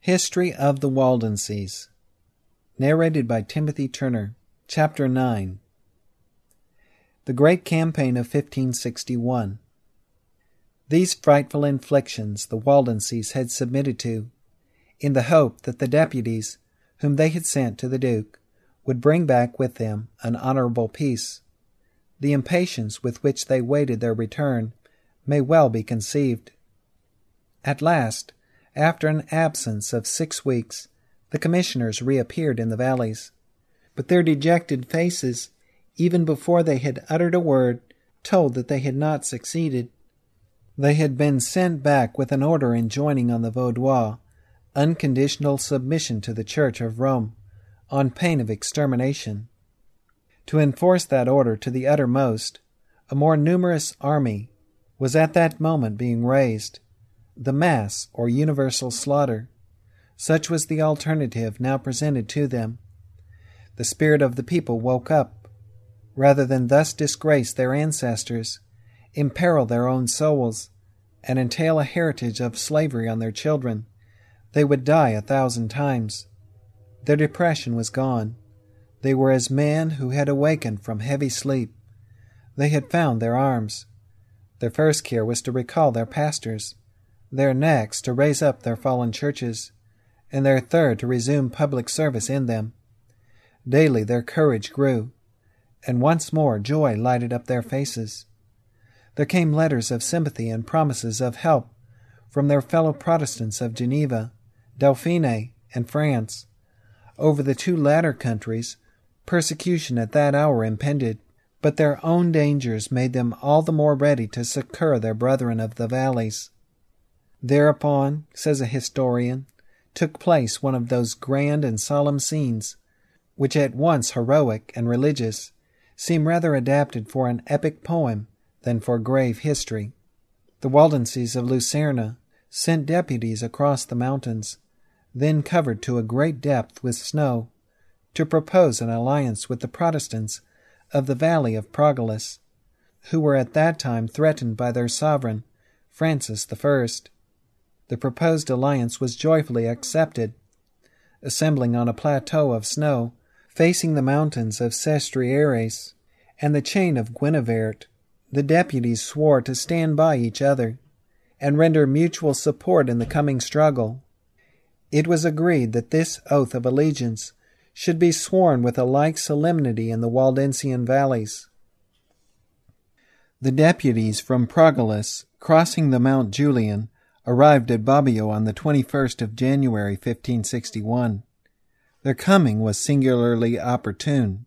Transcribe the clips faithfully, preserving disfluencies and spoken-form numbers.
History of the Waldenses. Narrated by Timothy Turner. Chapter nine. The Great Campaign of fifteen sixty-one. These frightful inflictions the Waldenses had submitted to, in the hope that the deputies whom they had sent to the Duke would bring back with them an honorable peace. The impatience with which they waited their return may well be conceived. At last, after an absence of six weeks, the commissioners reappeared in the valleys, but their dejected faces, even before they had uttered a word, told that they had not succeeded. They had been sent back with an order enjoining on the Vaudois unconditional submission to the Church of Rome, on pain of extermination. To enforce that order to the uttermost, a more numerous army was at that moment being raised, the mass or universal slaughter. Such was the alternative now presented to them. The spirit of the people woke up. Rather than thus disgrace their ancestors, imperil their own souls, and entail a heritage of slavery on their children, they would die a thousand times. Their depression was gone. They were as men who had awakened from heavy sleep. They had found their arms. Their first care was to recall their pastors, their next to raise up their fallen churches, and their third to resume public service in them. Daily their courage grew, and once more joy lighted up their faces. There came letters of sympathy and promises of help from their fellow Protestants of Geneva, Dauphine, and France. Over the two latter countries, persecution at that hour impended, but their own dangers made them all the more ready to succor their brethren of the valleys. Thereupon, says a historian, took place one of those grand and solemn scenes, which at once heroic and religious, seem rather adapted for an epic poem than for grave history. The Waldenses of Lucerne sent deputies across the mountains, then covered to a great depth with snow, to propose an alliance with the Protestants of the valley of Progolus, who were at that time threatened by their sovereign, Francis the First. The proposed alliance was joyfully accepted. Assembling on a plateau of snow, facing the mountains of Sestrieres and the chain of Guenevert, the deputies swore to stand by each other and render mutual support in the coming struggle. It was agreed that this oath of allegiance should be sworn with a like solemnity in the Waldensian valleys. The deputies from Progolus, crossing the Mount Julian, arrived at Bobbio on the twenty-first of January, fifteen sixty-one. Their coming was singularly opportune.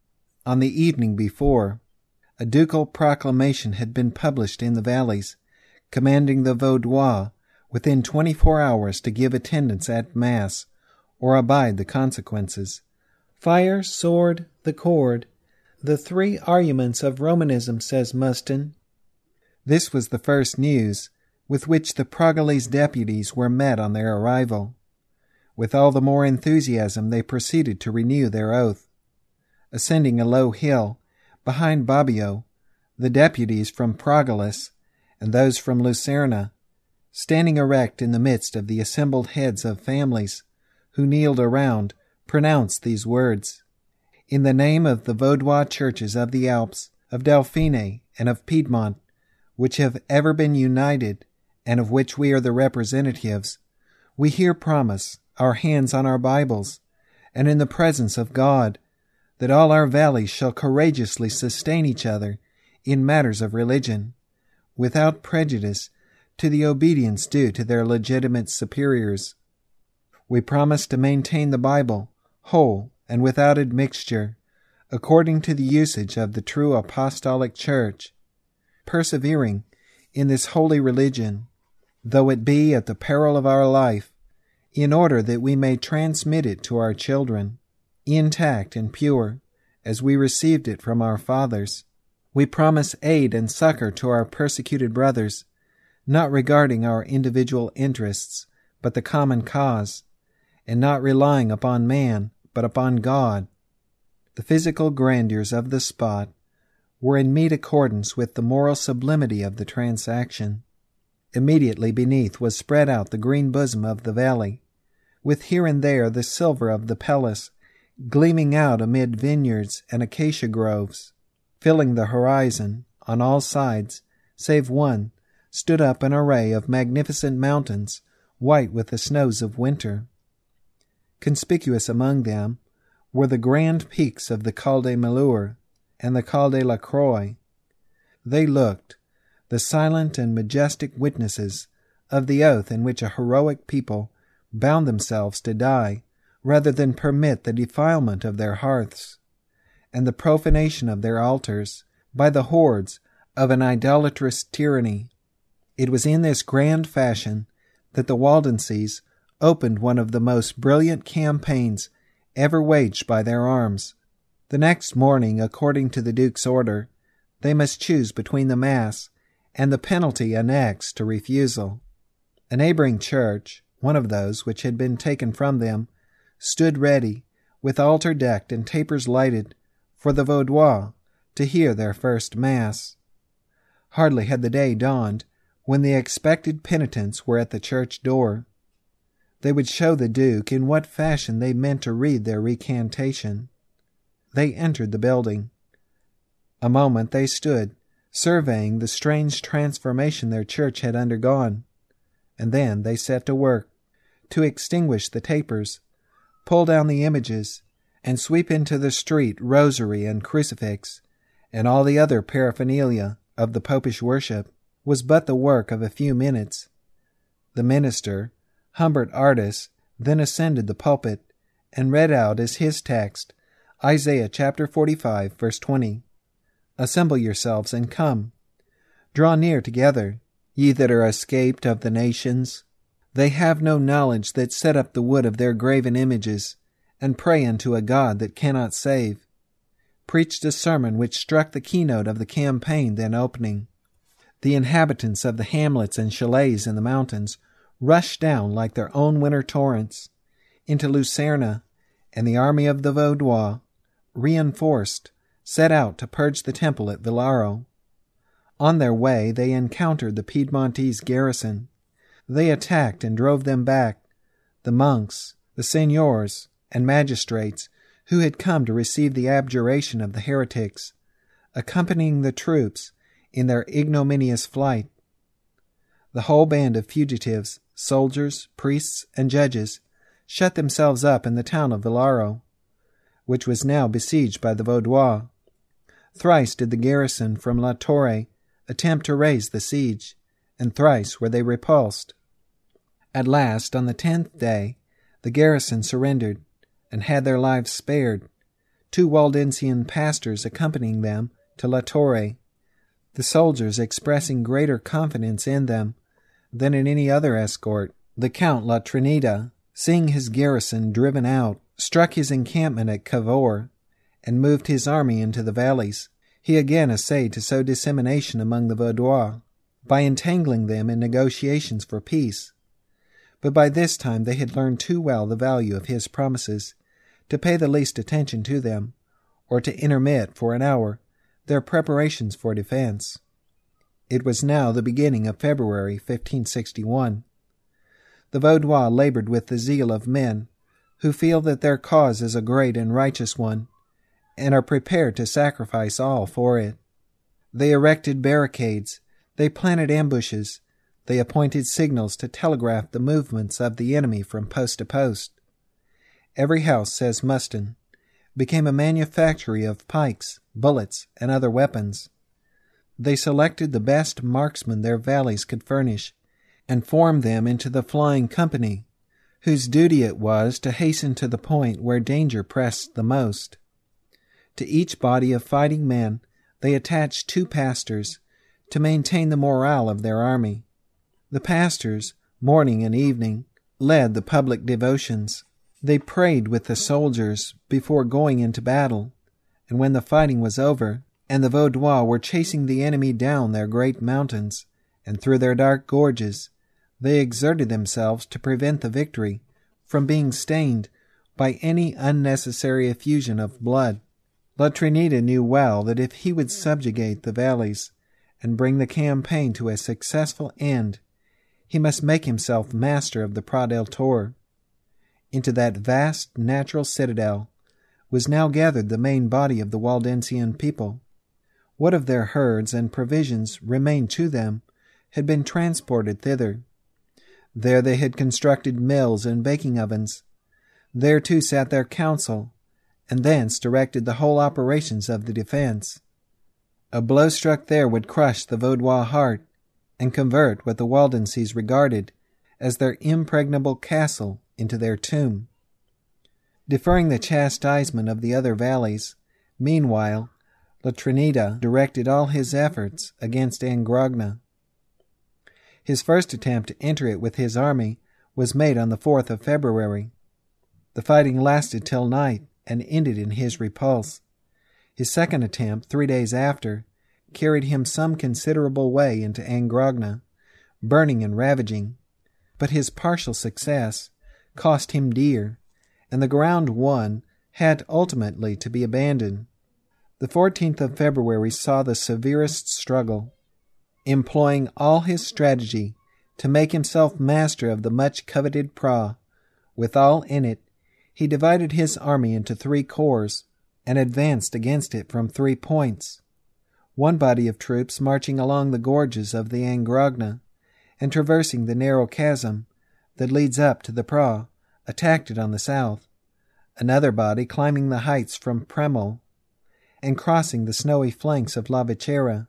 On the evening before, a ducal proclamation had been published in the valleys, commanding the Vaudois within twenty-four hours to give attendance at Mass, or abide the consequences. Fire, sword, the cord, the three arguments of Romanism, says Muston. This was the first news with which the Progolese deputies were met on their arrival. With all the more enthusiasm they proceeded to renew their oath. Ascending a low hill, behind Bobbio, the deputies from Progolus and those from Lucerne, standing erect in the midst of the assembled heads of families, who kneeled around, pronounced these words: "In the name of the Vaudois churches of the Alps, of Dauphine, and of Piedmont, which have ever been united, and of which we are the representatives, we here promise, our hands on our Bibles, and in the presence of God, that all our valleys shall courageously sustain each other in matters of religion, without prejudice to the obedience due to their legitimate superiors. We promise to maintain the Bible, whole and without admixture, according to the usage of the true apostolic church, persevering in this holy religion, though it be at the peril of our life, in order that we may transmit it to our children, intact and pure, as we received it from our fathers. We promise aid and succor to our persecuted brothers, not regarding our individual interests, but the common cause, and not relying upon man, but upon God." The physical grandeurs of the spot were in meet accordance with the moral sublimity of the transaction. Immediately beneath was spread out the green bosom of the valley, with here and there the silver of the Pelus gleaming out amid vineyards and acacia groves. Filling the horizon, on all sides, save one, stood up an array of magnificent mountains, white with the snows of winter. Conspicuous among them were the grand peaks of the Col de Melur and the Col de la Croix. They looked, the silent and majestic witnesses of the oath in which a heroic people bound themselves to die rather than permit the defilement of their hearths and the profanation of their altars by the hordes of an idolatrous tyranny. It was in this grand fashion that the Waldenses opened one of the most brilliant campaigns ever waged by their arms. The next morning, according to the Duke's order, they must choose between the Mass and the penalty annexed to refusal. A neighboring church, one of those which had been taken from them, stood ready, with altar decked and tapers lighted, for the Vaudois to hear their first Mass. Hardly had the day dawned when the expected penitents were at the church door. They would show the Duke in what fashion they meant to read their recantation. They entered the building. A moment they stood, surveying the strange transformation their church had undergone, and then they set to work to extinguish the tapers, pull down the images, and sweep into the street rosary and crucifix, and all the other paraphernalia of the popish worship. Was but the work of a few minutes. The minister, Humbert Ardis, then ascended the pulpit and read out as his text Isaiah chapter forty-five, verse twenty. Assemble yourselves and come. Draw near together, ye that are escaped of the nations. They have no knowledge that set up the wood of their graven images, and pray unto a God that cannot save. Preached a sermon which struck the keynote of the campaign then opening. The inhabitants of the hamlets and chalets in the mountains rushed down like their own winter torrents into Lucerna, and the army of the Vaudois, reinforced, set out to purge the temple at Villaro. On their way they encountered the Piedmontese garrison. They attacked and drove them back, the monks, the seigneurs, and magistrates who had come to receive the abjuration of the heretics, accompanying the troops in their ignominious flight. The whole band of fugitives, soldiers, priests, and judges, shut themselves up in the town of Villaro, which was now besieged by the Vaudois. Thrice did the garrison from La Torre attempt to raise the siege, and thrice were they repulsed. At last, on the tenth day, the garrison surrendered, and had their lives spared, two Waldensian pastors accompanying them to La Torre, the soldiers expressing greater confidence in them than in any other escort. The Count La Trinita, seeing his garrison driven out, struck his encampment at Cavour, and moved his army into the valleys. He again essayed to sow dissemination among the Vaudois, by entangling them in negotiations for peace. But by this time they had learned too well the value of his promises to pay the least attention to them, or to intermit for an hour their preparations for defense. It was now the beginning of February fifteen sixty-one. The Vaudois labored with the zeal of men who feel that their cause is a great and righteous one, and are prepared to sacrifice all for it. They erected barricades, they planted ambushes, they appointed signals to telegraph the movements of the enemy from post to post. Every house, says Muston, became a manufactory of pikes, bullets, and other weapons. They selected the best marksmen their valleys could furnish, and formed them into the flying company, whose duty it was to hasten to the point where danger pressed the most. To each body of fighting men they attached two pastors to maintain the morale of their army. The pastors, morning and evening, led the public devotions. They prayed with the soldiers before going into battle, and when the fighting was over, and the Vaudois were chasing the enemy down their great mountains and through their dark gorges, they exerted themselves to prevent the victory from being stained by any unnecessary effusion of blood. La Trinita knew well that if he would subjugate the valleys and bring the campaign to a successful end, he must make himself master of the Prat del Tor. into that vast natural citadel, was now gathered the main body of the Waldensian people. What of their herds and provisions remained to them had been transported thither. There they had constructed mills and baking ovens. There too sat their council, and thence directed the whole operations of the defense. A blow struck there would crush the Vaudois heart, and convert what the Waldenses regarded as their impregnable castle into their tomb. Deferring the chastisement of the other valleys, meanwhile, La Trinidad directed all his efforts against Angrogna. His first attempt to enter it with his army was made on the fourth of February. The fighting lasted till night and ended in his repulse. His second attempt, three days after, carried him some considerable way into Angrogna, burning and ravaging, but his partial success cost him dear, and the ground won had ultimately to be abandoned. The fourteenth of February saw the severest struggle. Employing all his strategy to make himself master of the much-coveted Pra, with all in it, he divided his army into three corps, and advanced against it from three points. One body of troops marching along the gorges of the Angrogna, and traversing the narrow chasm that leads up to the Pra, attacked it on the south. Another body climbing the heights from Premol, and crossing the snowy flanks of La Vichera,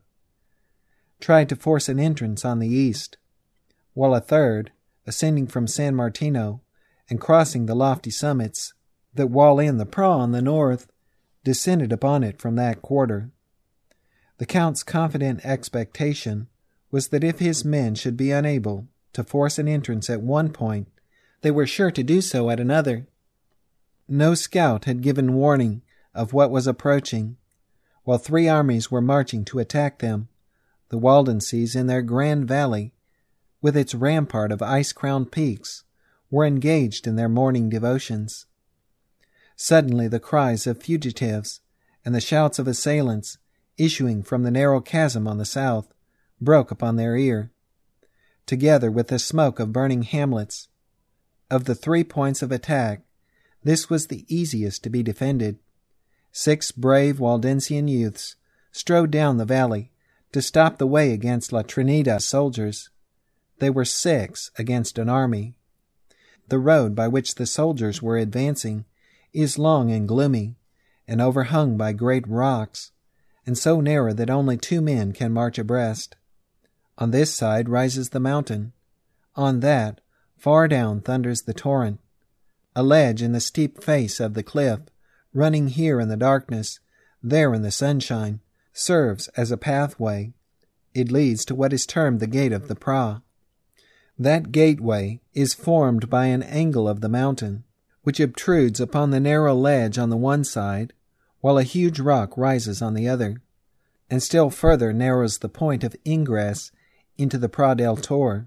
tried to force an entrance on the east, while a third, ascending from San Martino and crossing the lofty summits that wall in the Pra on the north, descended upon it from that quarter. The Count's confident expectation was that if his men should be unable to force an entrance at one point, they were sure to do so at another. No scout had given warning of what was approaching, while three armies were marching to attack them. The Waldenses in their grand valley, with its rampart of ice-crowned peaks, were engaged in their morning devotions. Suddenly the cries of fugitives and the shouts of assailants issuing from the narrow chasm on the south broke upon their ear, together with the smoke of burning hamlets. Of the three points of attack, this was the easiest to be defended. Six brave Waldensian youths strode down the valley to stop the way against La Trinidad soldiers. They were six against an army. The road by which the soldiers were advancing is long and gloomy, and overhung by great rocks, and so narrow that only two men can march abreast. On this side rises the mountain. On that, far down thunders the torrent. A ledge in the steep face of the cliff, running here in the darkness, there in the sunshine, serves as a pathway. It leads to what is termed the Gate of the Pra. That gateway is formed by an angle of the mountain, which obtrudes upon the narrow ledge on the one side, while a huge rock rises on the other, and still further narrows the point of ingress into the Pra del Tor.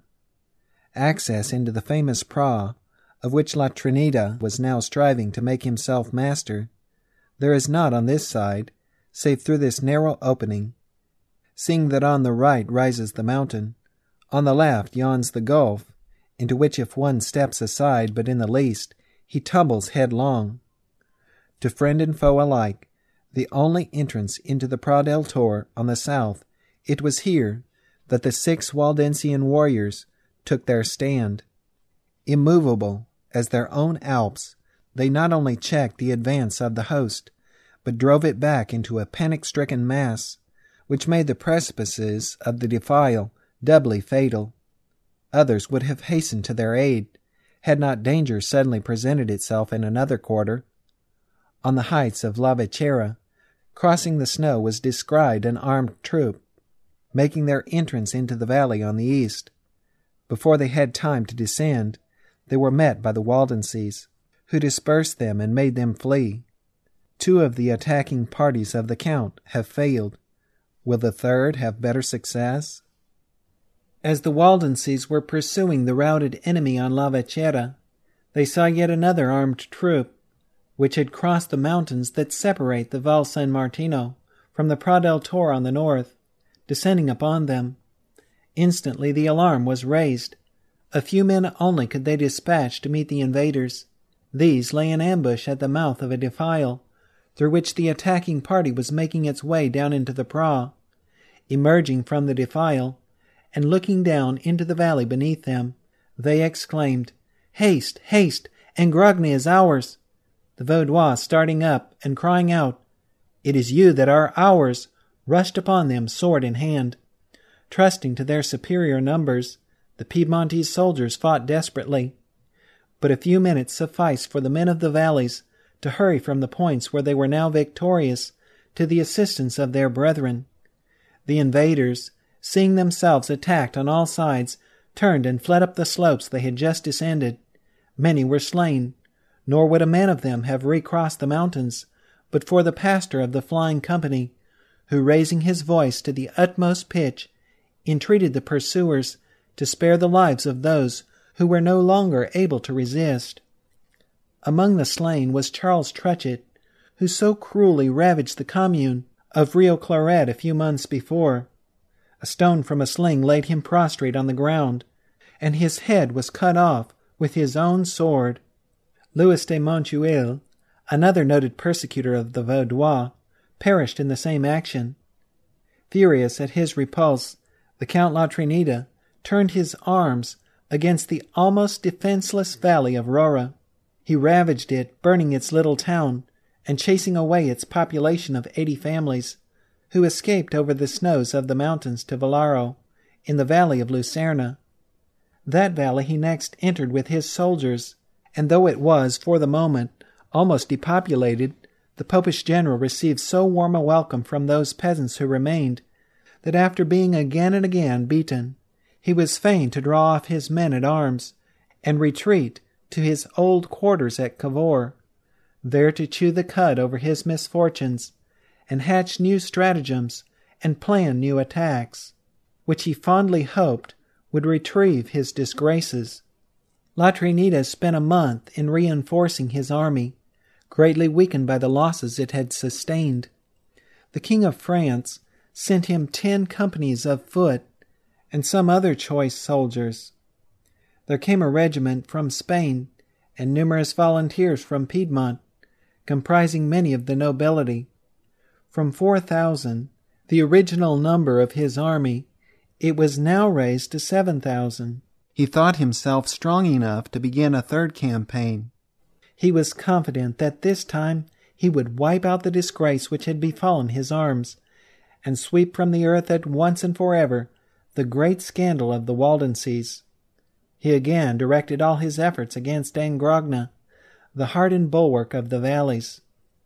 Access into the famous Pra, of which La Trinidad was now striving to make himself master, there is not on this side, save through this narrow opening. Seeing that on the right rises the mountain, on the left yawns the gulf, into which if one steps aside but in the least, he tumbles headlong. To friend and foe alike, the only entrance into the Pra del Tor on the south, it was here that the six Waldensian warriors took their stand. Immovable as their own Alps, they not only checked the advance of the host, but drove it back into a panic-stricken mass, which made the precipices of the defile doubly fatal. Others would have hastened to their aid, had not danger suddenly presented itself in another quarter. On the heights of La Vichera, crossing the snow, was descried an armed troop, making their entrance into the valley on the east. Before they had time to descend, they were met by the Waldenses, who dispersed them and made them flee. Two of the attacking parties of the Count have failed. Will the third have better success? As the Waldenses were pursuing the routed enemy on La Vichera, they saw yet another armed troop, which had crossed the mountains that separate the Val San Martino from the Pra del Tor on the north, descending upon them. Instantly the alarm was raised. A few men only could they dispatch to meet the invaders. These lay in ambush at the mouth of a defile, through which the attacking party was making its way down into the Pra. Emerging from the defile, and looking down into the valley beneath them, they exclaimed, "Haste, haste, and Grogny is ours!" The Vaudois, starting up and crying out, "It is you that are ours!" rushed upon them sword in hand. Trusting to their superior numbers, the Piedmontese soldiers fought desperately. But a few minutes sufficed for the men of the valleys to hurry from the points where they were now victorious to the assistance of their brethren. The invaders, seeing themselves attacked on all sides, turned and fled up the slopes they had just descended. Many were slain, nor would a man of them have recrossed the mountains, but for the pastor of the flying company, who, raising his voice to the utmost pitch, entreated the pursuers to spare the lives of those who were no longer able to resist. Among the slain was Charles Truchet, who so cruelly ravaged the commune of Rio Claret a few months before. A stone from a sling laid him prostrate on the ground, and his head was cut off with his own sword. Louis de Montuil, another noted persecutor of the Vaudois, perished in the same action. Furious at his repulse, the Count La Trinidad turned his arms against the almost defenseless valley of Rora. He ravaged it, burning its little town, and chasing away its population of eighty families, who escaped over the snows of the mountains to Vallaro, in the valley of Lucerna. That valley he next entered with his soldiers, and though it was, for the moment, almost depopulated, the Popish general received so warm a welcome from those peasants who remained, that after being again and again beaten, he was fain to draw off his men-at-arms, and retreat to his old quarters at Cavour, there to chew the cud over his misfortunes, and hatch new stratagems, and plan new attacks, which he fondly hoped would retrieve his disgraces. La Trinidad spent a month in reinforcing his army, greatly weakened by the losses it had sustained. The King of France sent him ten companies of foot, and some other choice soldiers. There came a regiment from Spain, and numerous volunteers from Piedmont, comprising many of the nobility. From four thousand, the original number of his army, it was now raised to seven thousand. He thought himself strong enough to begin a third campaign. He was confident that this time he would wipe out the disgrace which had befallen his arms, and sweep from the earth at once and forever the great scandal of the Waldenses. He again directed all his efforts against Angrogna, the hardened bulwark of the valleys.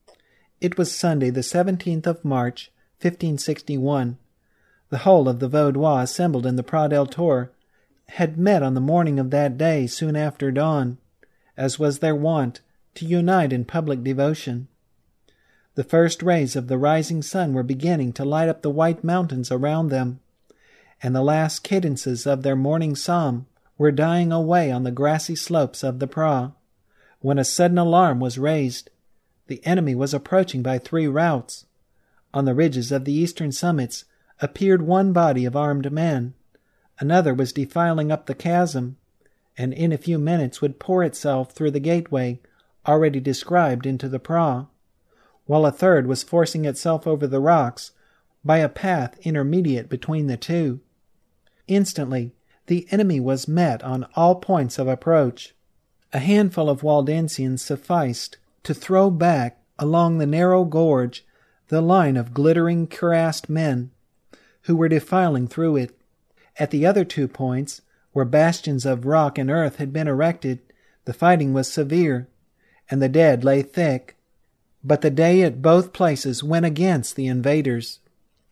It was Sunday, the seventeenth of March, fifteen sixty-one. The whole of the Vaudois assembled in the Prat del Tour had met on the morning of that day soon after dawn, as was their wont, to unite in public devotion. The first rays of the rising sun were beginning to light up the white mountains around them, and the last cadences of their morning psalm were dying away on the grassy slopes of the Pra, when a sudden alarm was raised. The enemy was approaching by three routes. On the ridges of the eastern summits appeared one body of armed men. Another was defiling up the chasm, and in a few minutes would pour itself through the gateway already described into the Pra, while a third was forcing itself over the rocks by a path intermediate between the two. Instantly, the enemy was met on all points of approach. A handful of Waldensians sufficed to throw back along the narrow gorge the line of glittering cuirassed men, who were defiling through it. At the other two points, where bastions of rock and earth had been erected, the fighting was severe, and the dead lay thick. But the day at both places went against the invaders.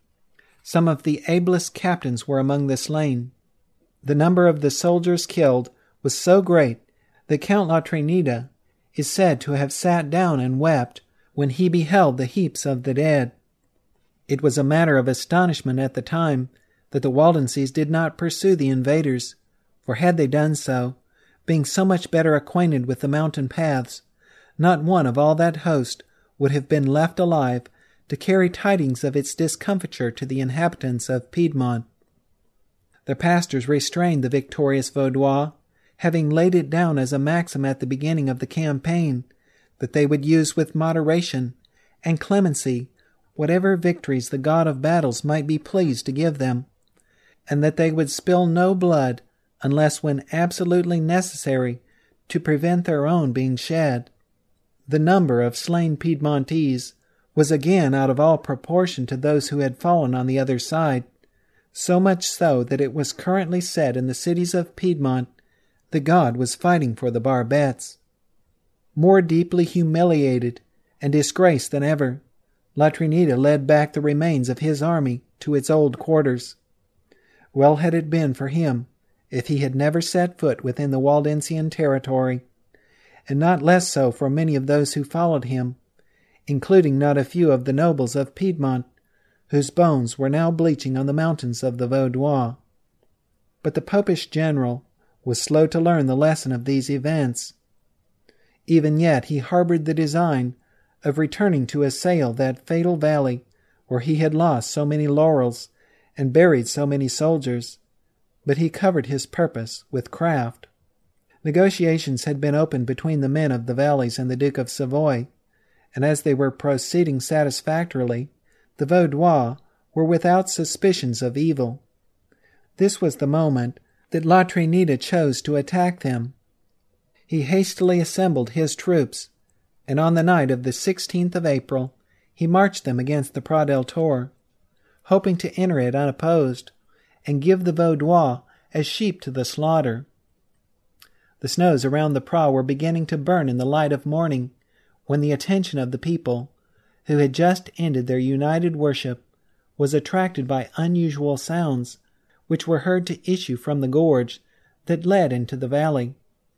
Some of the ablest captains were among the slain. The number of the soldiers killed was so great that Count La Trinidad is said to have sat down and wept when he beheld the heaps of the dead. It was a matter of astonishment at the time that the Waldenses did not pursue the invaders, for had they done so, being so much better acquainted with the mountain paths, not one of all that host would have been left alive to carry tidings of its discomfiture to the inhabitants of Piedmont. The pastors restrained the victorious Vaudois, having laid it down as a maxim at the beginning of the campaign, that they would use with moderation and clemency whatever victories the God of battles might be pleased to give them, and that they would spill no blood unless when absolutely necessary to prevent their own being shed. The number of slain Piedmontese was again out of all proportion to those who had fallen on the other side, so much so that it was currently said in the cities of Piedmont that God was fighting for the Barbettes. More deeply humiliated and disgraced than ever, La Trinita led back the remains of his army to its old quarters. Well had it been for him if he had never set foot within the Waldensian territory, and not less so for many of those who followed him, including not a few of the nobles of Piedmont, whose bones were now bleaching on the mountains of the Vaudois. But the Popish general was slow to learn the lesson of these events. Even yet he harbored the design of returning to assail that fatal valley where he had lost so many laurels and buried so many soldiers, but he covered his purpose with craft. Negotiations had been opened between the men of the valleys and the Duke of Savoy, and as they were proceeding satisfactorily, the Vaudois were without suspicions of evil. This was the moment that La Trinita chose to attack them. He hastily assembled his troops, and on the night of the sixteenth of April he marched them against the Prat del Tour, hoping to enter it unopposed and give the Vaudois as sheep to the slaughter. The snows around the Prat were beginning to burn in the light of morning when the attention of the people, who had just ended their united worship, was attracted by unusual sounds which were heard to issue from the gorge that led into the valley.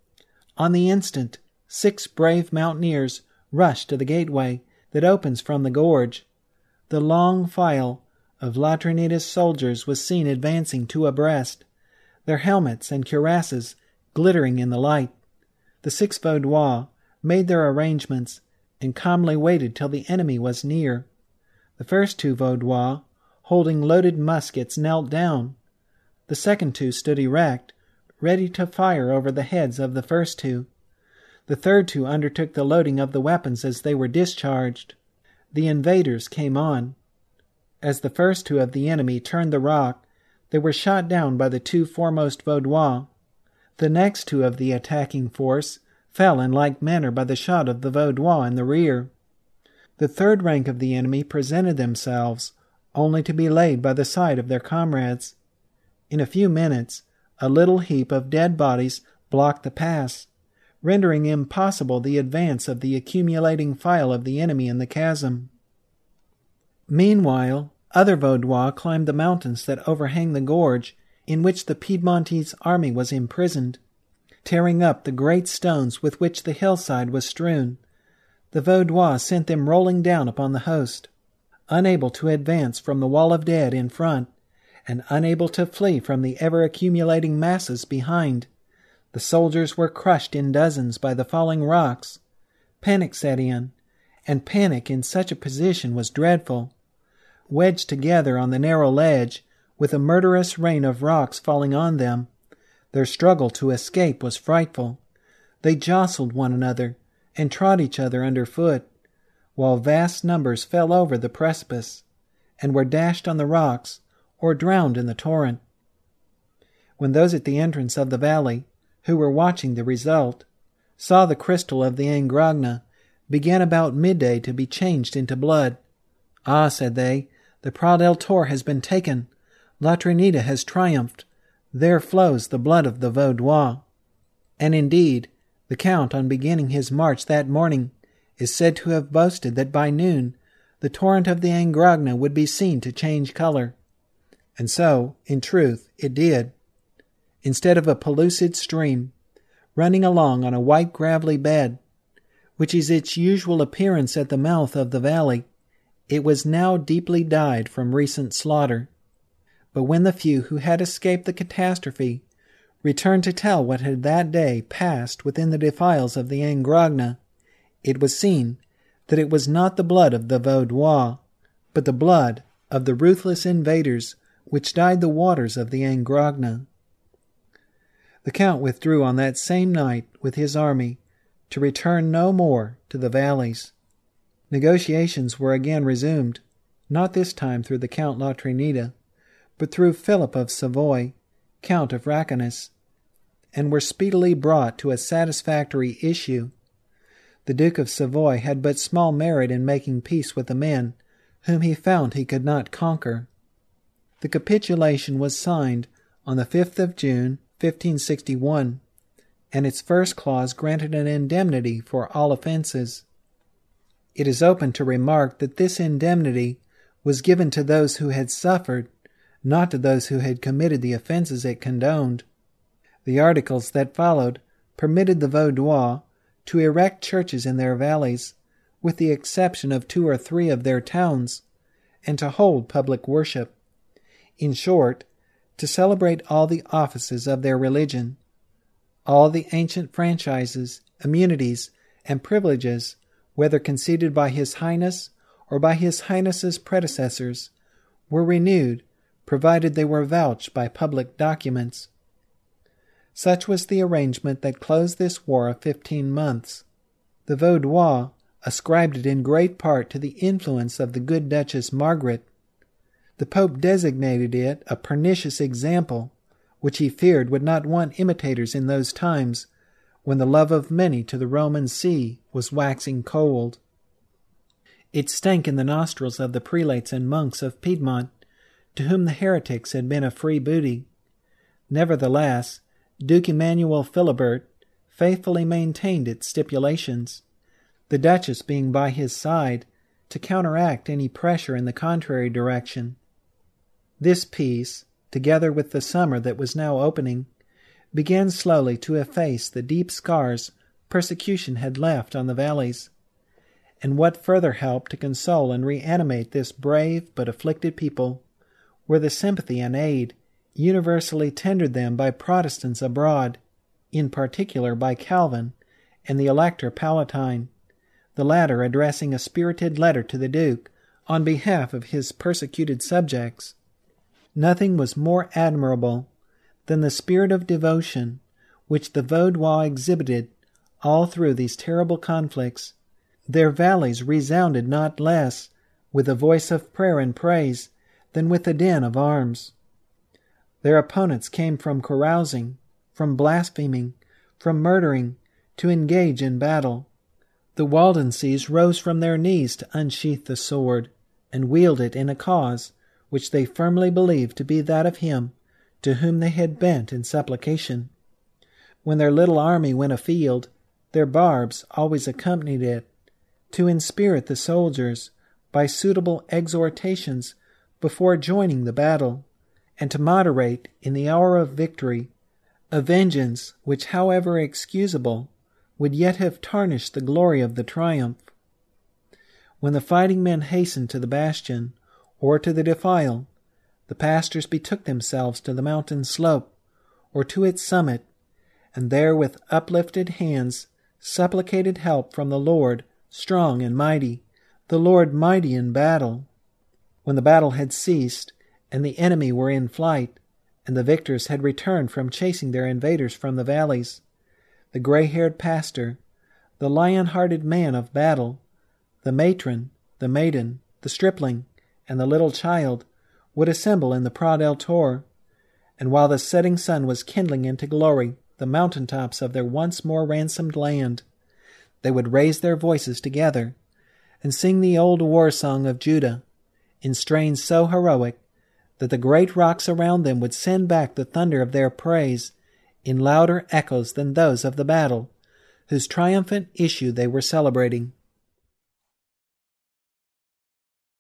On the instant, six brave mountaineers rushed to the gateway that opens from the gorge. The long file of La Trinita's soldiers was seen advancing two abreast, their helmets and cuirasses glittering in the light. The six Vaudois made their arrangements and calmly waited till the enemy was near. The first two Vaudois, holding loaded muskets, knelt down. The second two stood erect, ready to fire over the heads of the first two. The third two undertook the loading of the weapons as they were discharged. The invaders came on. As the first two of the enemy turned the rock, they were shot down by the two foremost Vaudois. The next two of the attacking force fell in like manner by the shot of the Vaudois in the rear. The third rank of the enemy presented themselves, only to be laid by the side of their comrades. In a few minutes, a little heap of dead bodies blocked the pass, rendering impossible the advance of the accumulating file of the enemy in the chasm. Meanwhile, other Vaudois climbed the mountains that overhang the gorge in which the Piedmontese army was imprisoned, tearing up the great stones with which the hillside was strewn. The Vaudois sent them rolling down upon the host. Unable to advance from the wall of dead in front, and unable to flee from the ever-accumulating masses behind, the soldiers were crushed in dozens by the falling rocks. Panic set in, and panic in such a position was dreadful. Wedged together on the narrow ledge, with a murderous rain of rocks falling on them, their struggle to escape was frightful. They jostled one another and trod each other under foot, while vast numbers fell over the precipice, and were dashed on the rocks or drowned in the torrent. When those at the entrance of the valley, who were watching the result, saw the crystal of the Angrogna begin about midday to be changed into blood, "Ah," said they, "the Prat del Tour has been taken. La Trinita has triumphed. There flows the blood of the Vaudois." And indeed, the Count, on beginning his march that morning, is said to have boasted that by noon the torrent of the Angrogna would be seen to change color. And so, in truth, it did. Instead of a pellucid stream, running along on a white gravelly bed, which is its usual appearance at the mouth of the valley, it was now deeply dyed from recent slaughter. But when the few who had escaped the catastrophe returned to tell what had that day passed within the defiles of the Angrogna, it was seen that it was not the blood of the Vaudois, but the blood of the ruthless invaders which dyed the waters of the Angrogna. The Count withdrew on that same night with his army to return no more to the valleys. Negotiations were again resumed, not this time through the Count La Trinita, but through Philip of Savoy, Count of Racanus, and were speedily brought to a satisfactory issue. The Duke of Savoy had but small merit in making peace with the men whom he found he could not conquer. The capitulation was signed on the fifth of June, fifteen sixty-one, and its first clause granted an indemnity for all offenses. It is open to remark that this indemnity was given to those who had suffered, not to those who had committed the offenses it condoned. The articles that followed permitted the Vaudois to erect churches in their valleys, with the exception of two or three of their towns, and to hold public worship. In short, to celebrate all the offices of their religion. All the ancient franchises, immunities, and privileges, whether conceded by His Highness or by His Highness's predecessors, were renewed, provided they were vouched by public documents. Such was the arrangement that closed this war of fifteen months. The Vaudois ascribed it in great part to the influence of the good Duchess Margaret. The Pope designated it a pernicious example, which he feared would not want imitators in those times, when the love of many to the Roman see was waxing cold. It stank in the nostrils of the prelates and monks of Piedmont, to whom the heretics had been a free booty. Nevertheless, Duke Emmanuel Philibert faithfully maintained its stipulations, the Duchess being by his side to counteract any pressure in the contrary direction. This peace, together with the summer that was now opening, began slowly to efface the deep scars persecution had left on the valleys. And what further helped to console and reanimate this brave but afflicted people were the sympathy and aid universally tendered them by Protestants abroad, in particular by Calvin and the Elector Palatine, the latter addressing a spirited letter to the Duke on behalf of his persecuted subjects. Nothing was more admirable than the spirit of devotion which the Vaudois exhibited all through these terrible conflicts. Their valleys resounded not less with the voice of prayer and praise than with the din of arms. Their opponents came from carousing, from blaspheming, from murdering, to engage in battle. The Waldenses rose from their knees to unsheath the sword, and wield it in a cause which they firmly believed to be that of Him to whom they had bent in supplication. When their little army went afield, their barbs always accompanied it, to inspirit the soldiers by suitable exhortations before joining the battle, and to moderate, in the hour of victory, a vengeance which, however excusable, would yet have tarnished the glory of the triumph. When the fighting men hastened to the bastion, or to the defile, the pastors betook themselves to the mountain slope, or to its summit, and there with uplifted hands supplicated help from the Lord strong and mighty, the Lord mighty in battle. When the battle had ceased, and the enemy were in flight, and the victors had returned from chasing their invaders from the valleys, the gray-haired pastor, the lion-hearted man of battle, the matron, the maiden, the stripling, and the little child would assemble in the Prat del Tor, and while the setting sun was kindling into glory the mountain tops of their once more ransomed land, they would raise their voices together and sing the old war song of Judah in strains so heroic that the great rocks around them would send back the thunder of their praise in louder echoes than those of the battle, whose triumphant issue they were celebrating.